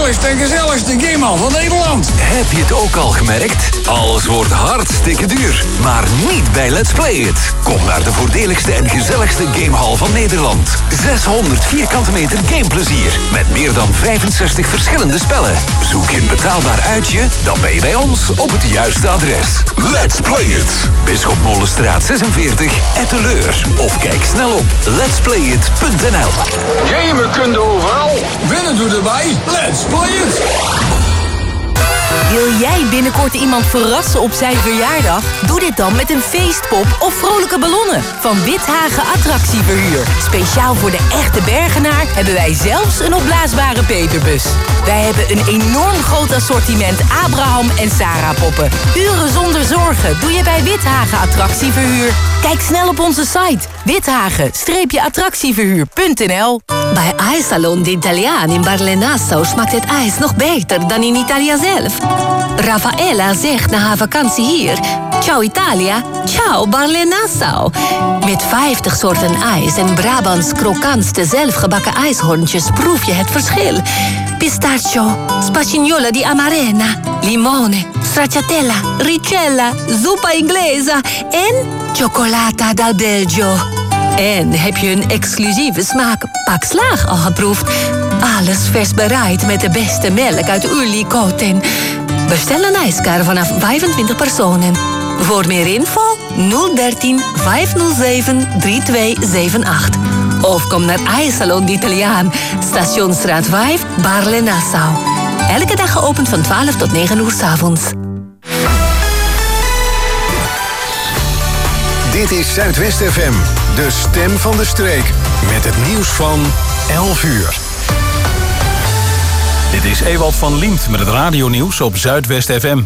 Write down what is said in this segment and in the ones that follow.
nieuwste en gezelligste gamehal van Nederland. Heb je het ook al gemerkt? Alles wordt hartstikke duur. Maar niet bij Let's Play It. Kom naar de voordeligste en gezelligste gamehal van Nederland. 600 vierkante meter gameplezier. Met meer dan 65 verschillende spellen. Zoek je een betaalbaar uitje? Dan ben je bij ons op het juiste adres. Let's Play It. Bisschopmolenstraat 46, Etteleur. Of kijk snel op letsplayit.nl. Gamen kun je overal. Winnen doe erbij. Let's Play It. Wil jij binnenkort iemand verrassen op zijn verjaardag? Doe dit dan met een feestpop of vrolijke ballonnen van Withagen Attractieverhuur. Speciaal voor de echte Bergenaar hebben wij zelfs een opblaasbare peperbus. Wij hebben een enorm groot assortiment Abraham en Sarah poppen. Uren zonder zorgen doe je bij Withagen Attractieverhuur. Kijk snel op onze site withagen-attractieverhuur.nl. Bij IJssalon de Italiaan in Barle-Nassau smaakt het ijs nog beter dan in Italia zelf. Raffaella zegt na haar vakantie hier: ciao Italia, ciao Barle-Nassau. Met 50 soorten ijs en Brabants krokantste zelfgebakken ijshorntjes proef je het verschil. Pistachio, spagnola di Amarena, limone, stracciatella, ricella, zuppa inglesa en cioccolata dal Belgio. En heb je een exclusieve smaak Pak Slaag al geproefd? Alles vers bereid met de beste melk uit Ullicoten. Bestel een ijskar vanaf 25 personen. Voor meer info 013 507 3278. Of kom naar IJssalon d'Italiaan, Stationsstraat 5, Barle-Nassau. Elke dag geopend van 12 tot 9 uur 's avonds. Dit is Zuidwest FM, de stem van de streek. Met het nieuws van 11 uur. Dit is Ewald van Liemt met het radionieuws op Zuidwest FM.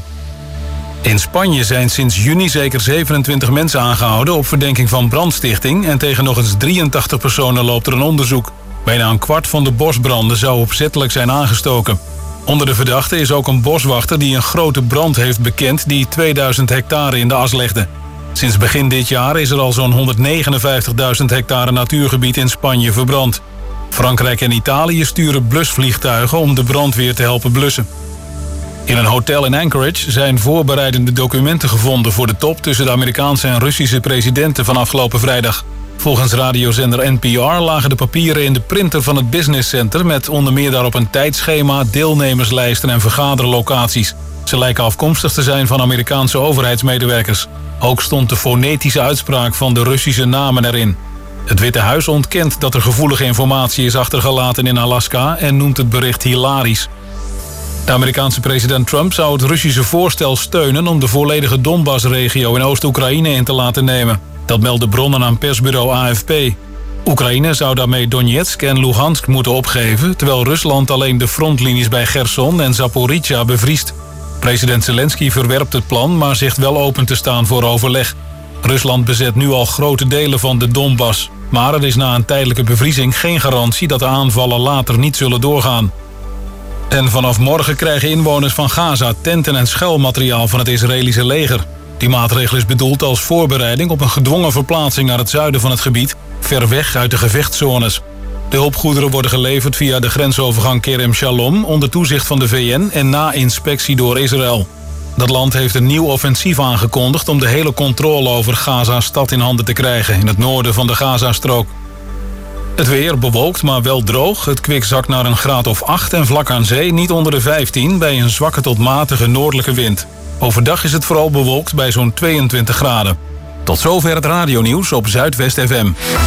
In Spanje zijn sinds juni zeker 27 mensen aangehouden op verdenking van brandstichting en tegen nog eens 83 personen loopt er een onderzoek. Bijna een kwart van de bosbranden zou opzettelijk zijn aangestoken. Onder de verdachten is ook een boswachter die een grote brand heeft bekend die 2000 hectare in de as legde. Sinds begin dit jaar is er al zo'n 159.000 hectare natuurgebied in Spanje verbrand. Frankrijk en Italië sturen blusvliegtuigen om de brandweer te helpen blussen. In een hotel in Anchorage zijn voorbereidende documenten gevonden voor de top tussen de Amerikaanse en Russische presidenten van afgelopen vrijdag. Volgens radiozender NPR lagen de papieren in de printer van het Business Center met onder meer daarop een tijdschema, deelnemerslijsten en vergaderlocaties. Ze lijken afkomstig te zijn van Amerikaanse overheidsmedewerkers. Ook stond de fonetische uitspraak van de Russische namen erin. Het Witte Huis ontkent dat er gevoelige informatie is achtergelaten in Alaska en noemt het bericht hilarisch. De Amerikaanse president Trump zou het Russische voorstel steunen om de volledige Donbass-regio in Oost-Oekraïne in te laten nemen. Dat melden bronnen aan persbureau AFP. Oekraïne zou daarmee Donetsk en Luhansk moeten opgeven, terwijl Rusland alleen de frontlinies bij Gerson en Zaporizhzhia bevriest. President Zelensky verwerpt het plan, maar zegt wel open te staan voor overleg. Rusland bezet nu al grote delen van de Donbass. Maar er is na een tijdelijke bevriezing geen garantie dat de aanvallen later niet zullen doorgaan. En vanaf morgen krijgen inwoners van Gaza tenten en schuilmateriaal van het Israëlische leger. Die maatregel is bedoeld als voorbereiding op een gedwongen verplaatsing naar het zuiden van het gebied, ver weg uit de gevechtszones. De hulpgoederen worden geleverd via de grensovergang Kerem Shalom onder toezicht van de VN en na inspectie door Israël. Dat land heeft een nieuw offensief aangekondigd om de hele controle over Gaza-stad in handen te krijgen in het noorden van de Gazastrook. Het weer bewolkt, maar wel droog. Het kwik zakt naar een graad of 8 en vlak aan zee niet onder de 15 bij een zwakke tot matige noordelijke wind. Overdag is het vooral bewolkt bij zo'n 22 graden. Tot zover het radionieuws op Zuidwest FM.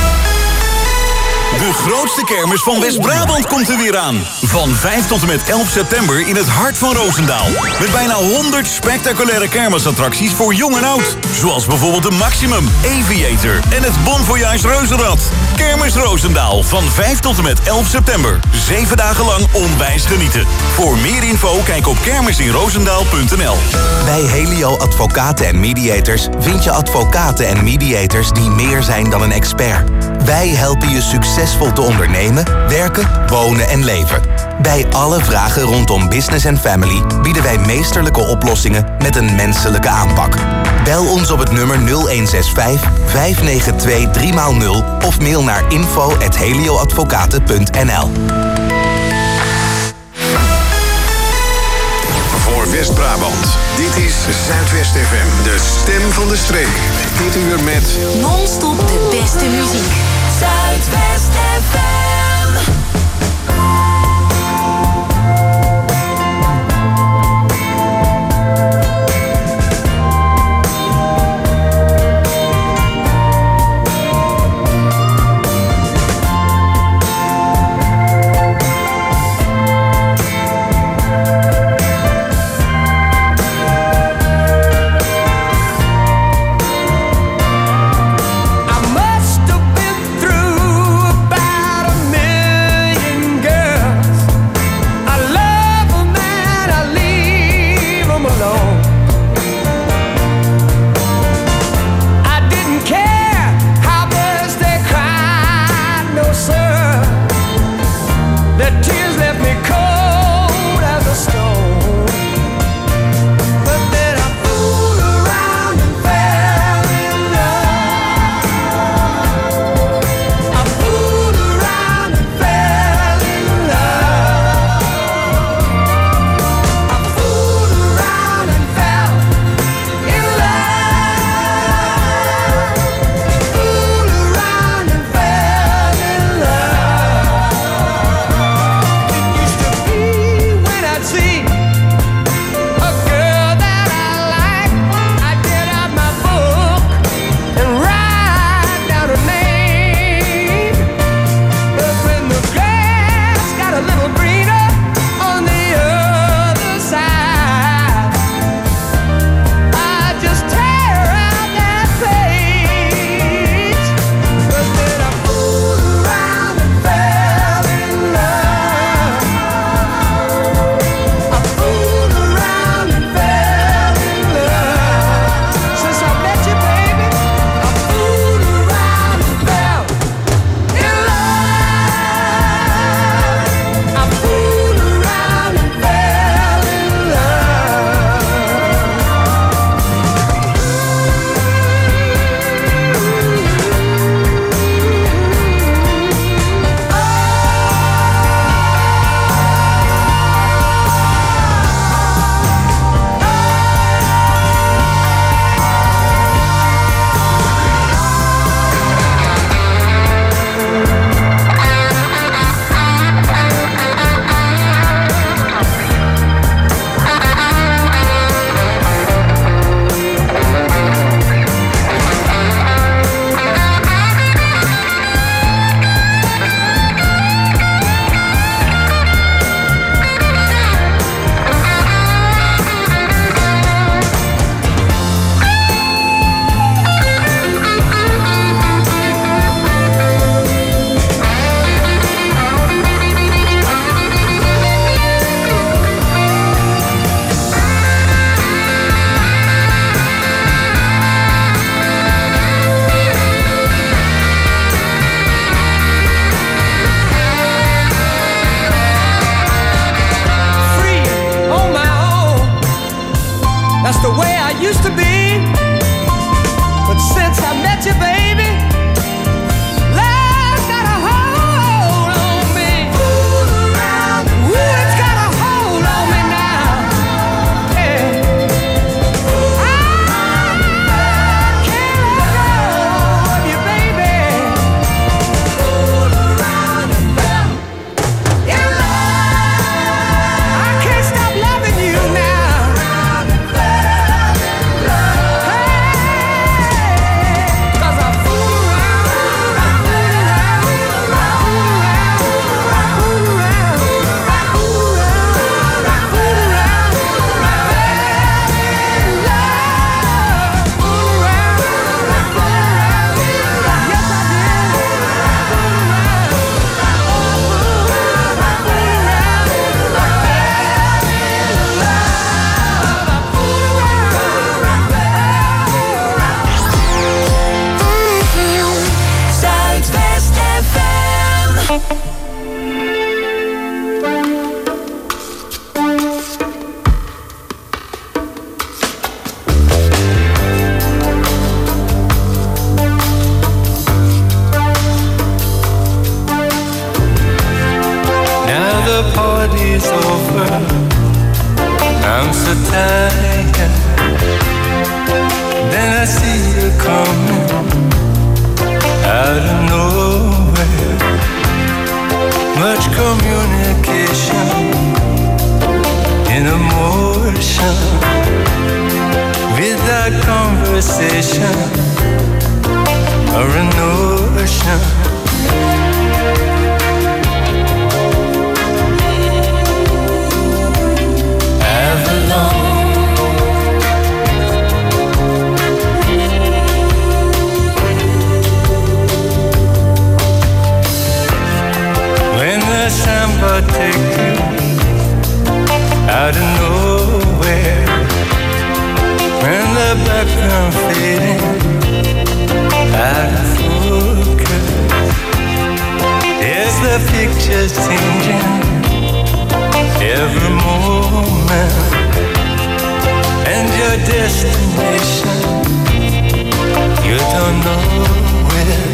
De grootste kermis van West-Brabant komt er weer aan. Van 5 tot en met 11 september in het hart van Roosendaal. Met bijna 100 spectaculaire kermisattracties voor jong en oud. Zoals bijvoorbeeld de Maximum, Aviator en het Bon Voyage Reuzenrad. Kermis Roosendaal van 5 tot en met 11 september. 7 dagen lang onwijs genieten. Voor meer info kijk op kermisinroosendaal.nl. Bij Helio Advocaten en Mediators vind je advocaten en mediators die meer zijn dan een expert. Wij helpen je succesvol te ondernemen, werken, wonen en leven. Bij alle vragen rondom business en family bieden wij meesterlijke oplossingen met een menselijke aanpak. Bel ons op het nummer 0165 592 3x0 of mail naar info@helioadvocaten.nl. West-Brabant. Dit is Zuidwest FM, de stem van de streek. Dit uur met Non-stop de beste muziek. Zuidwest FM. party's over. I'm so tired. Then I see you coming out of nowhere. Much communication in emotion, without conversation or a notion. When the samba take you out of nowhere, when the background fading out of focus, there's the pictures changing every moment, and your destination you don't know where.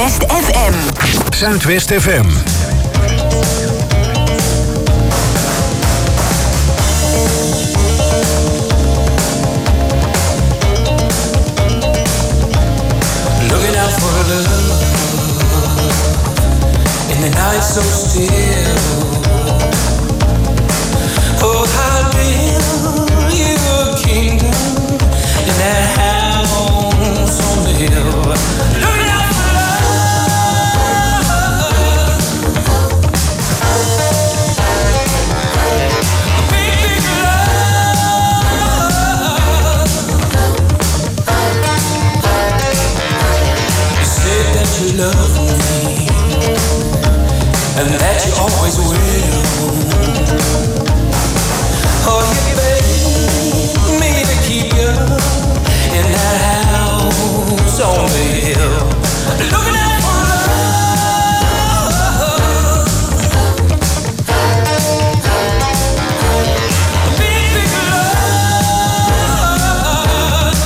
Zuidwest FM. Zuidwest FM. Looking out for love in the night so still. Oh, how build you a kingdom in that house on the hill. Looking out for love, a big, big love. You said that you love me and that you always will. Oh, you begged me to keep you in that house on the hill. Looking out for love, a big, big love.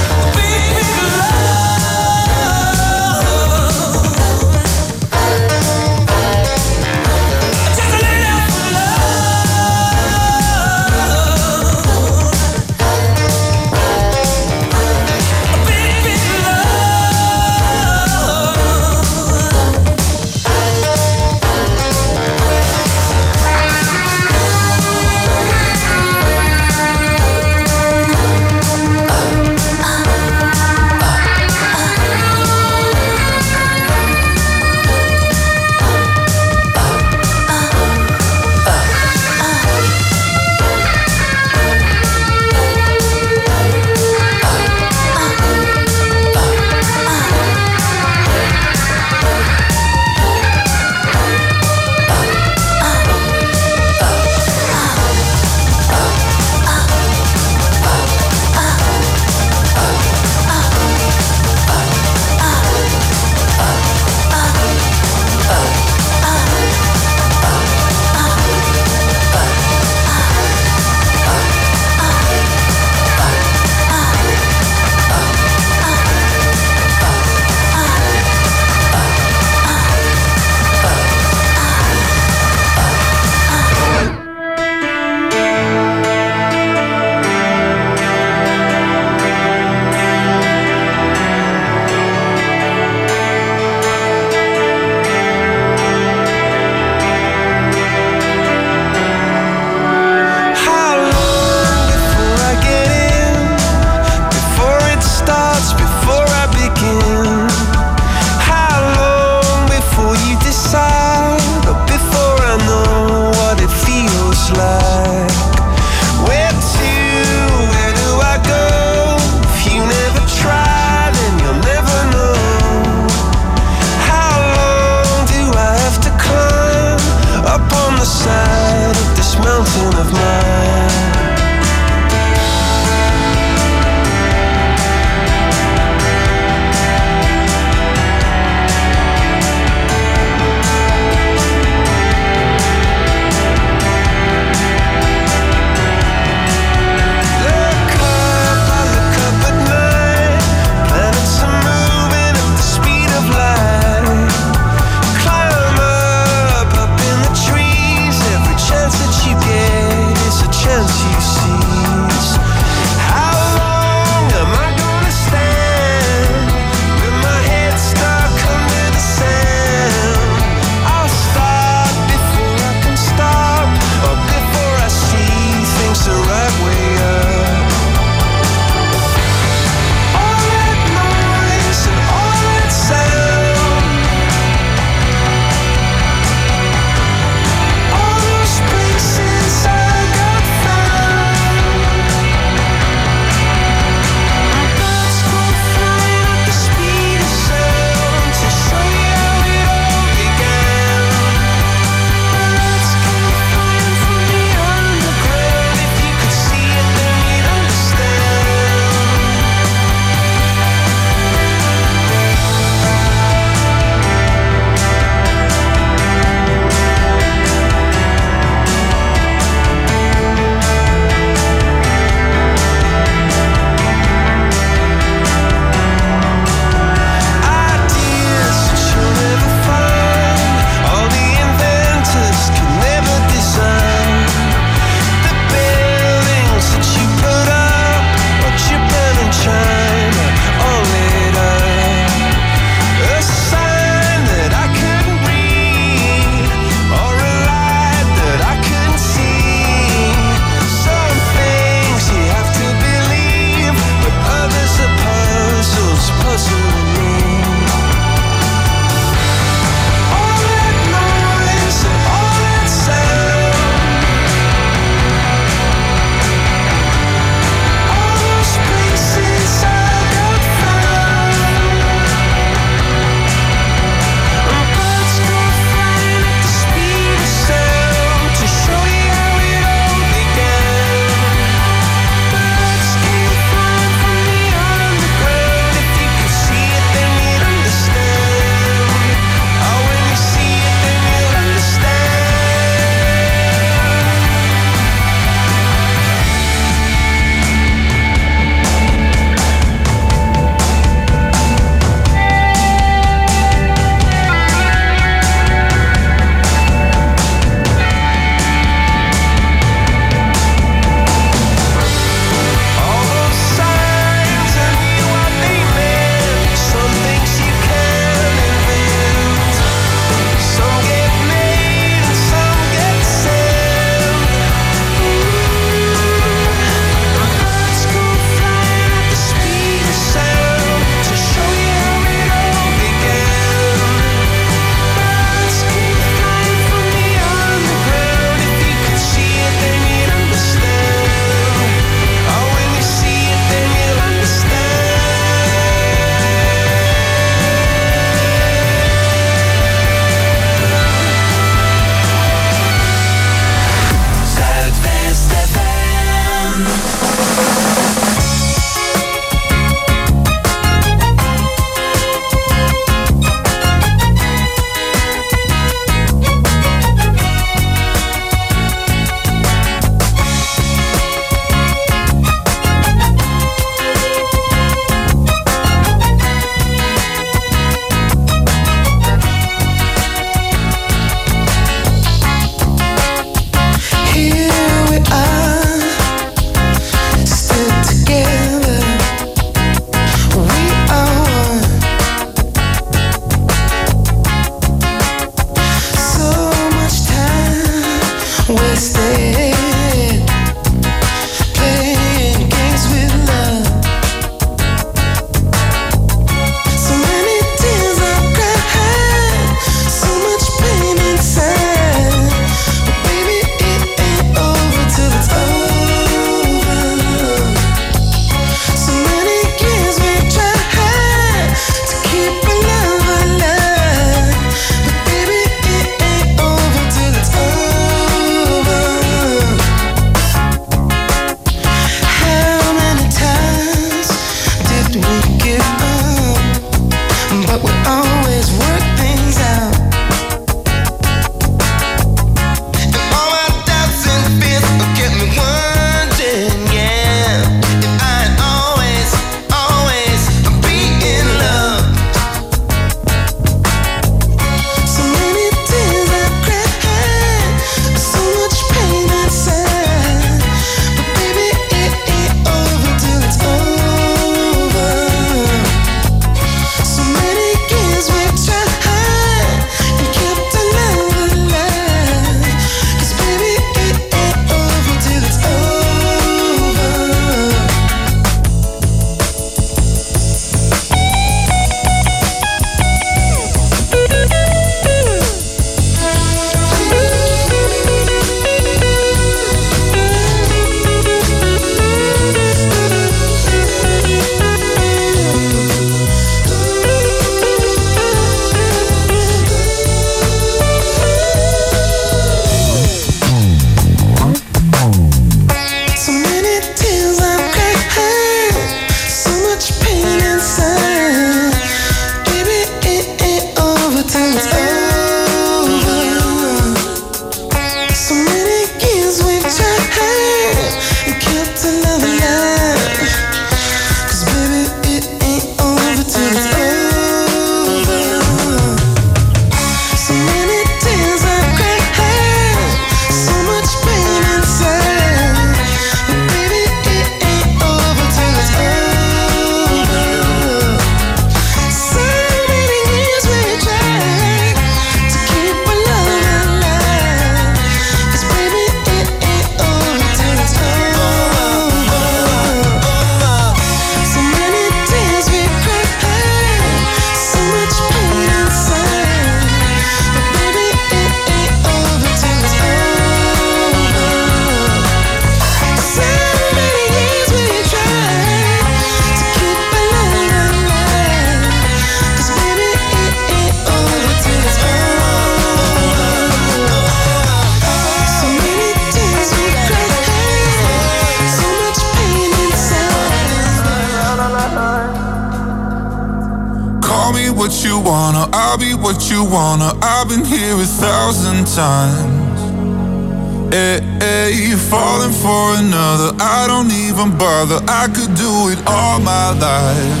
wanna, I'll be what you wanna. I've been here 1,000 times. Hey, hey, you're falling for another. I don't even bother. I could do it all my life.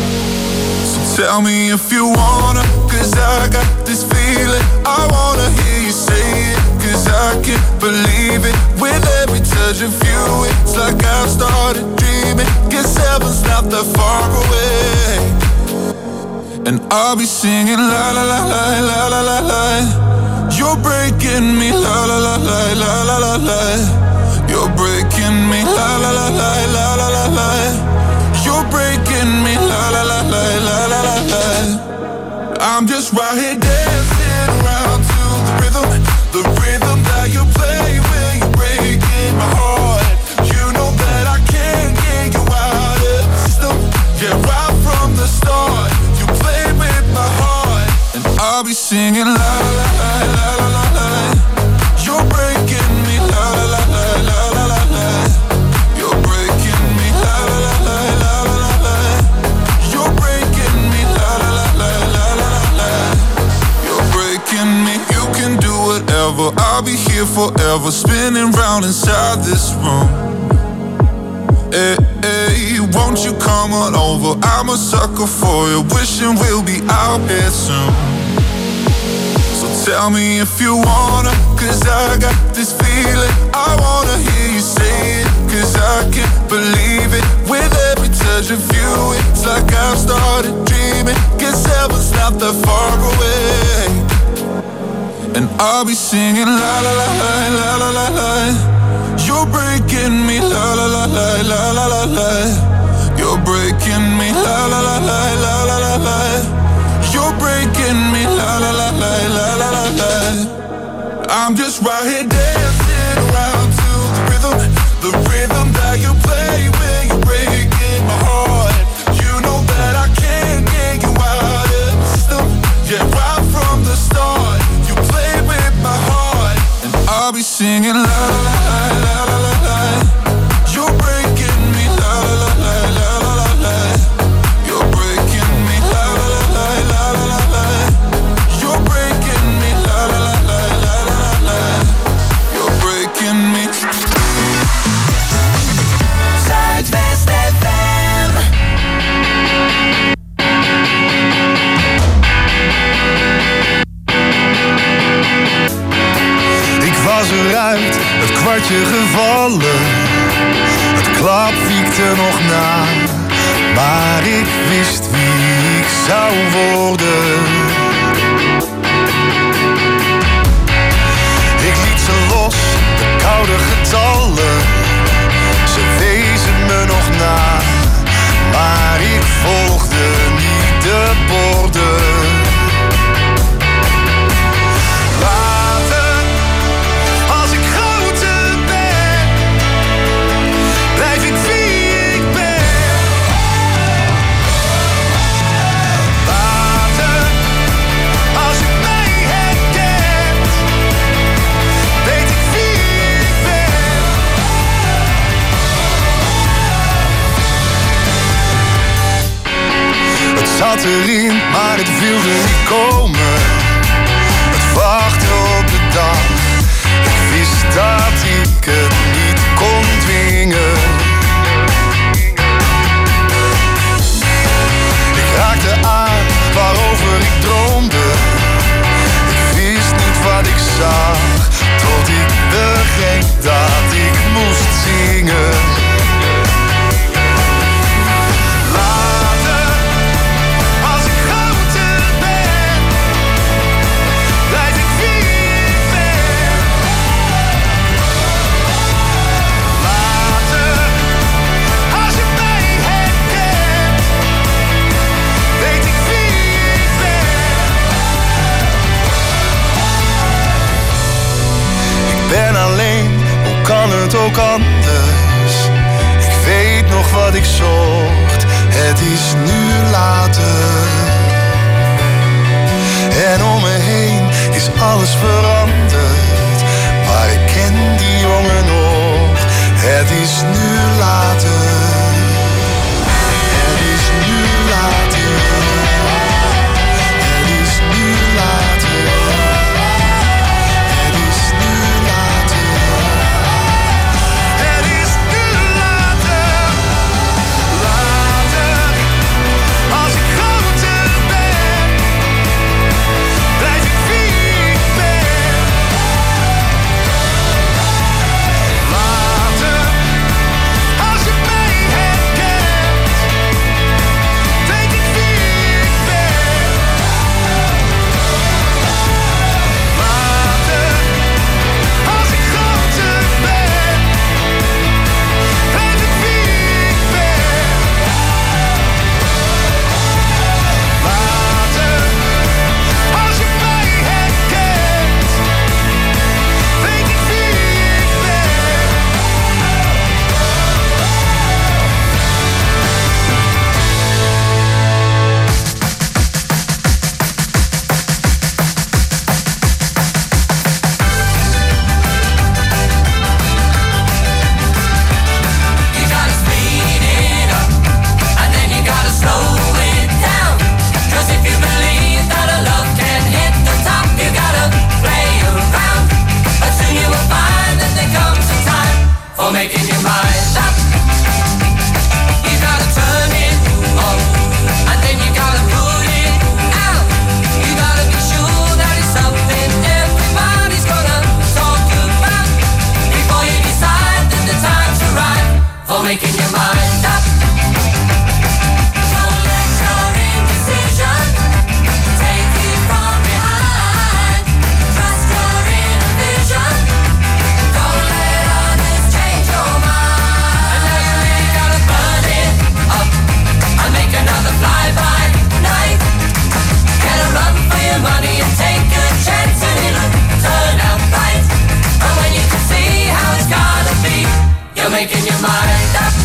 So tell me if you wanna, cause I got this feeling. I wanna hear you say it, cause I can't believe it. With every touch of you, it's like I've started dreaming. Guess heaven's not that far away. And I'll be singing la la la la la la la la. You're breaking me la la la la la la la la. You're breaking me la la la la la la la la. You're breaking me la la la la la la la la. I'm just right here dancing around to the rhythm that you play when you're breaking my heart. You know that I can't get you out of the system. Yeah, right from the start. My heart, and I'll be singing la la la la la la la. You're breaking me la la la la la la la la. You're breaking me la la la la la la la la. You're breaking me la la la la la la la la. You're breaking me. You can do whatever. I'll be here forever, spinning round inside this room. Hey, hey, won't you come on over? I'm a sucker for you, wishing we'll be out here soon. So tell me if you wanna, cause I got this feeling. I wanna hear you say it, cause I can't believe it. With every touch of you, it's like I've started dreaming. Guess heaven's not that far away. And I'll be singing la la la la la la la la. You're breaking me la la la la la la la la. You're breaking me la la la la la la la la. You're breaking me la la la la la la la la. I'm just right here dancing around to the rhythm that you play when you're breaking my heart. You know that I can't get you out of the system. Yeah, right from the start, you play with my heart, and I'll be singing la la la la la la la. You're breaking me la la la la la la la la. You're breaking me la la la la la la la la. You're breaking me la la la la la la la la. You're breaking me. Zuidwest FM. Ik was eruit, het kwartje gevallen. Het klap wiekte nog na, maar ik wist wie ik zou worden. Ik liet ze los, de koude getallen. Ze wezen me nog na, maar ik volgde niet de borden. Zat erin, maar het wilde niet komen. Het wachten op de dag. Ik wist dat ik het niet kon dwingen. Ik raakte aan waarover ik droomde. Ik wist niet wat ik zag, tot ik begreep dat ik moest zingen. Ben alleen, hoe kan het ook anders? Ik weet nog wat ik zocht, het is nu later. En om me heen is alles veranderd, maar ik ken die jongen nog. Het is nu later. Het is nu later. Het for making your mind up. Don't let your indecision take you from behind. Trust your inner vision. Don't let others change your mind. And now you really gotta burn it up and make another fly-by night. Get a run for your money and take a chance and it'll turn out right. And when you can see how it's gotta be, you're making your mind up.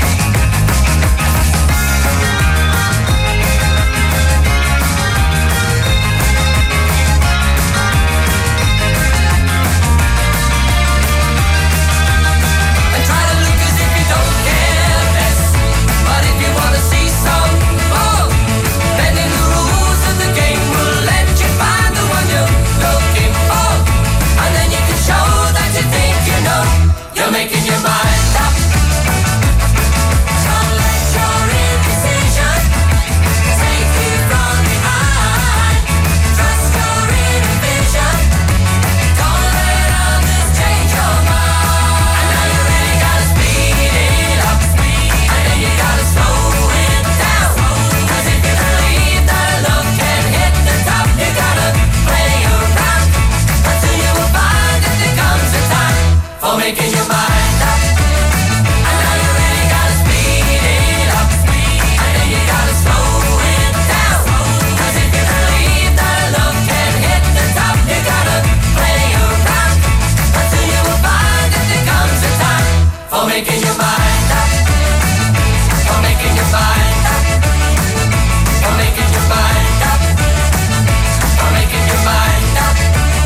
And try to look as if you don't care less. But if you wanna see some more, bending the rules of the game will let you find the one you're looking for. And then you can show that you think you know. You're making your mind up. Don't let your indecision take you from behind. Trust your inner vision. Don't let others change your mind. And now you really gotta speed it up. And then you gotta slow it down. Cause if you believe that love can hit the top, you gotta play around. Until you will find that there comes a time for making your mind up. And now you really gotta speed it up. And then you gotta slow it down. Cause if you believe that love can hit the top, you gotta play around. Until you will find that there comes a time for making your mind up. For making your mind up. For making your mind up. For making your mind up.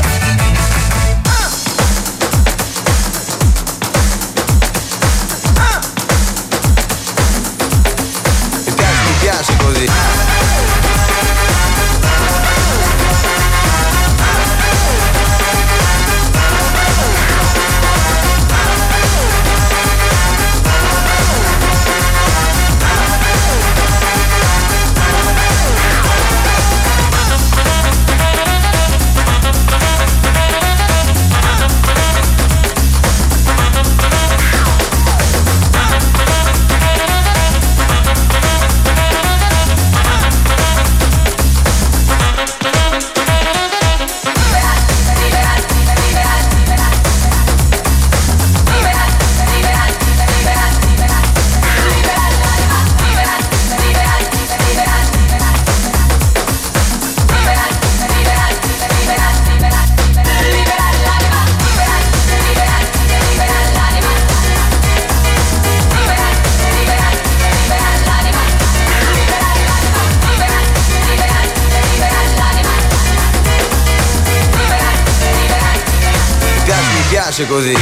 Mi piace così. Mi piace così.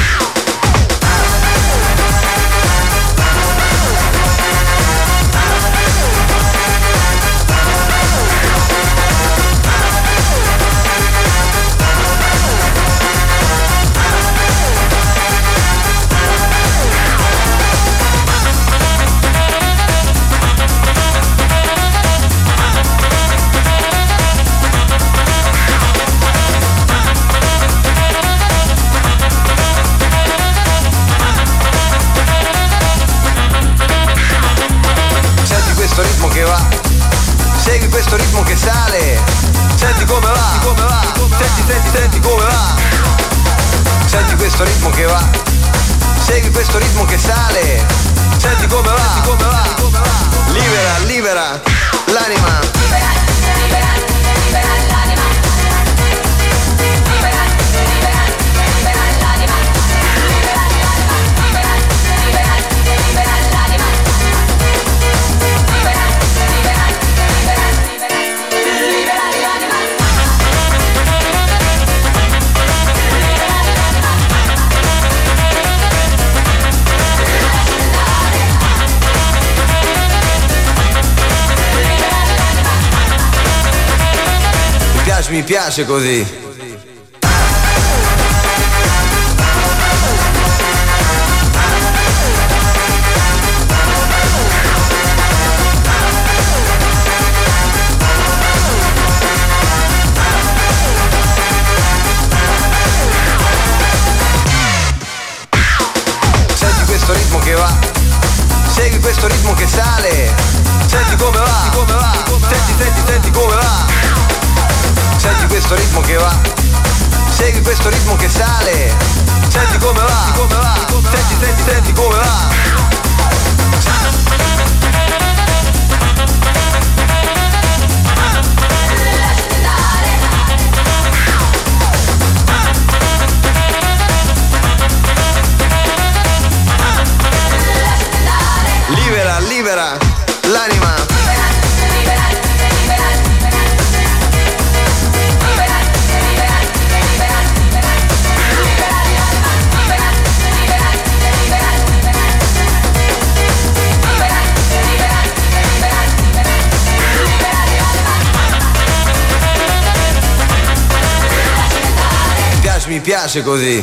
Questo ritmo che va, segui questo ritmo che sale, senti come va, senti come va, senti questo ritmo che va, segui questo ritmo che sale, senti come va, libera l'anima. Mi piace così. Senti questo ritmo che va, sale. Senti come va, come va. Senti come va. Senti questo ritmo che va. Segui questo ritmo che sale. Senti come va, come va. Senti come va. Libera l'anima. Mi piace così.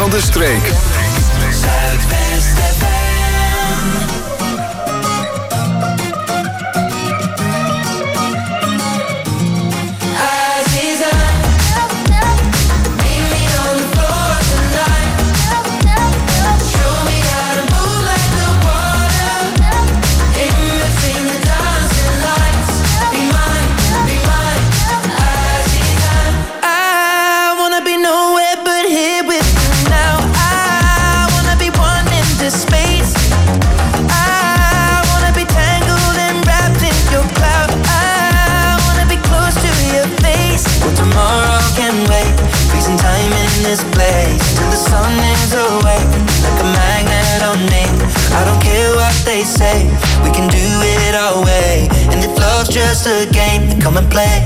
van de streek. This place till the sun is awake, like a magnet on me. I don't care what they say, we can do it our way. And if love's just a game, then come and play.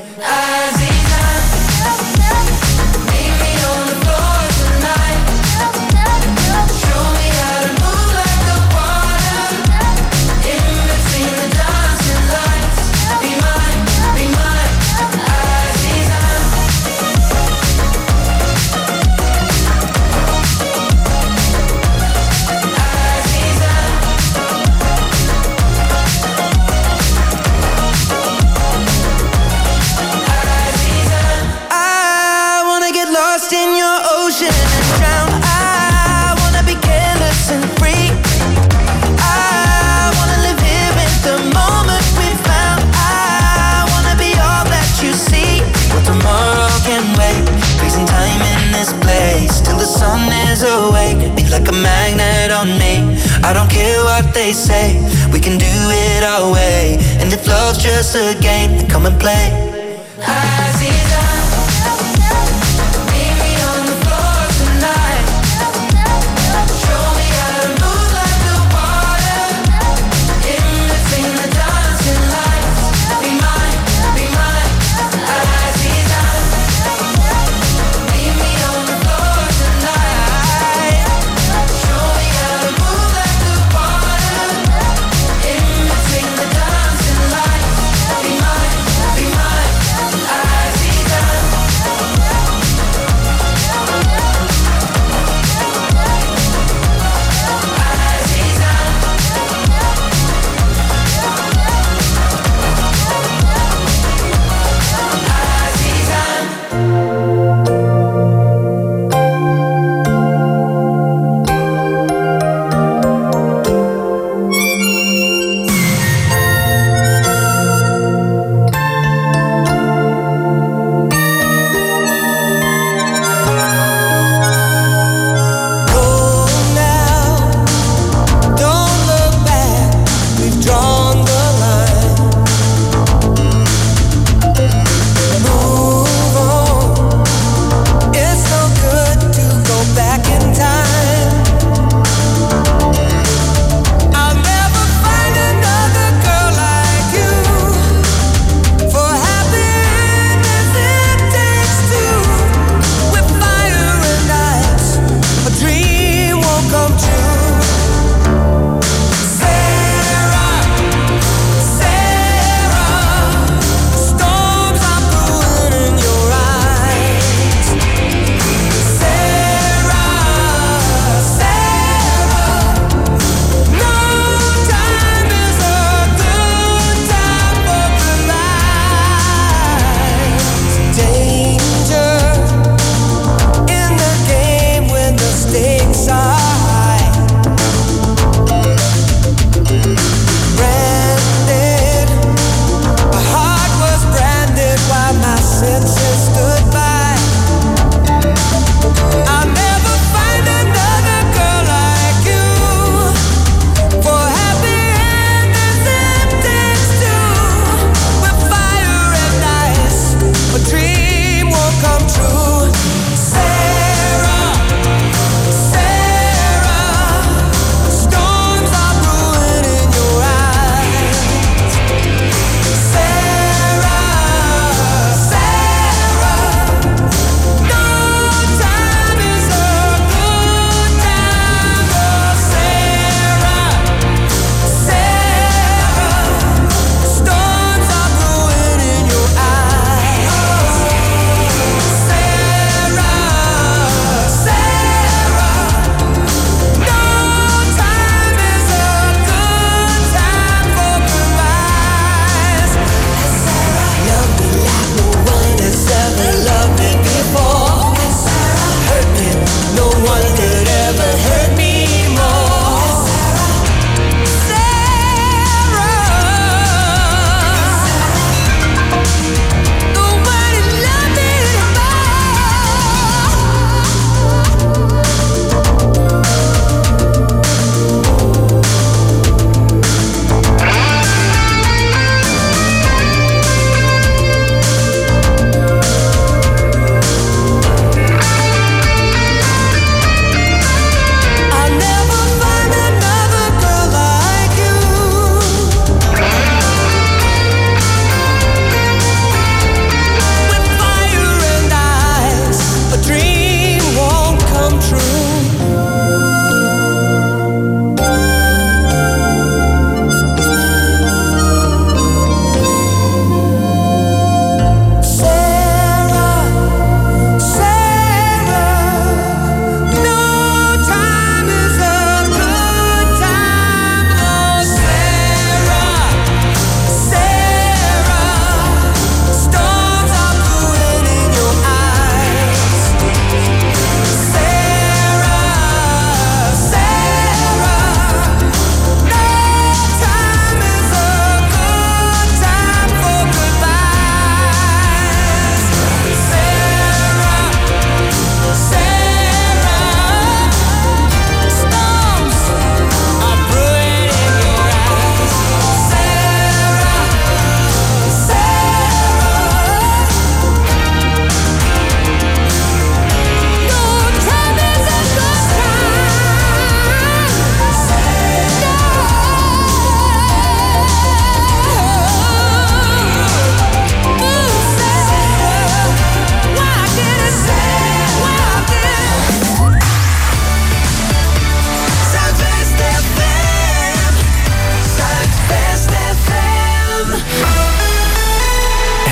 Like a magnet on me. I don't care what they say, we can do it our way. And if love's just a game, then come and play.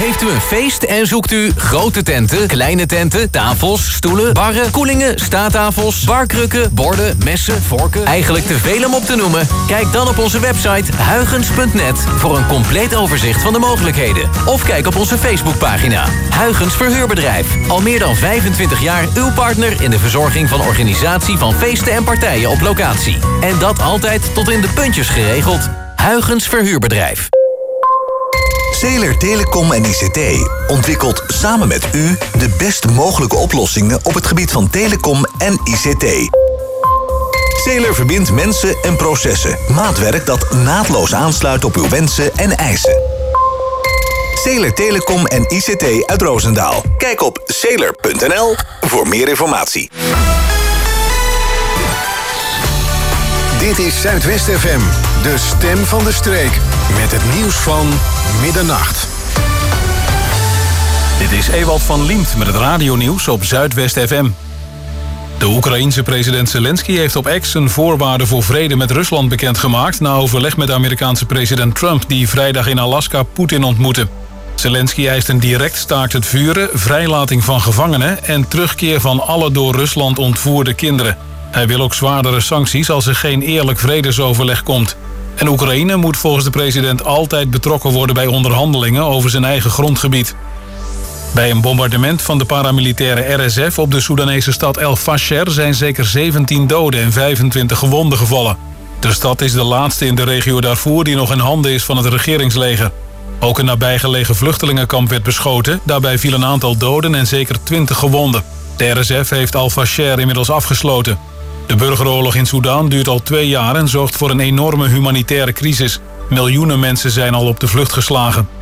Heeft u een feest en zoekt u grote tenten, kleine tenten, tafels, stoelen, barren, koelingen, staattafels, barkrukken, borden, messen, vorken, eigenlijk te veel om op te noemen? Kijk dan op onze website huygens.net voor een compleet overzicht van de mogelijkheden. Of kijk op onze Facebookpagina. Huygens Verhuurbedrijf. Al meer dan 25 jaar uw partner in de verzorging van organisatie van feesten en partijen op locatie. En dat altijd tot in de puntjes geregeld. Huygens Verhuurbedrijf. Zeeler Telecom en ICT ontwikkelt samen met u de best mogelijke oplossingen op het gebied van telecom en ICT. Zeeler verbindt mensen en processen. Maatwerk dat naadloos aansluit op uw wensen en eisen. Zeeler Telecom en ICT uit Roosendaal. Kijk op zeeler.nl voor meer informatie. Dit is Zuidwest FM, de stem van de streek. Met het nieuws van middernacht. Dit is Ewald van Liemt met het radionieuws op Zuidwest FM. De Oekraïense president Zelensky heeft op X een voorwaarde voor vrede met Rusland bekendgemaakt na overleg met de Amerikaanse president Trump die vrijdag in Alaska Poetin ontmoette. Zelensky eist een direct staakt het vuren, vrijlating van gevangenen en terugkeer van alle door Rusland ontvoerde kinderen. Hij wil ook zwaardere sancties als er geen eerlijk vredesoverleg komt. En Oekraïne moet volgens de president altijd betrokken worden bij onderhandelingen over zijn eigen grondgebied. Bij een bombardement van de paramilitaire RSF op de Soedanese stad El Fasher zijn zeker 17 doden en 25 gewonden gevallen. De stad is de laatste in de regio Darfur die nog in handen is van het regeringsleger. Ook een nabijgelegen vluchtelingenkamp werd beschoten. Daarbij viel een aantal doden en zeker 20 gewonden. De RSF heeft El Fasher inmiddels afgesloten. De burgeroorlog in Soedan duurt al 2 jaar en zorgt voor een enorme humanitaire crisis. Miljoenen mensen zijn al op de vlucht geslagen.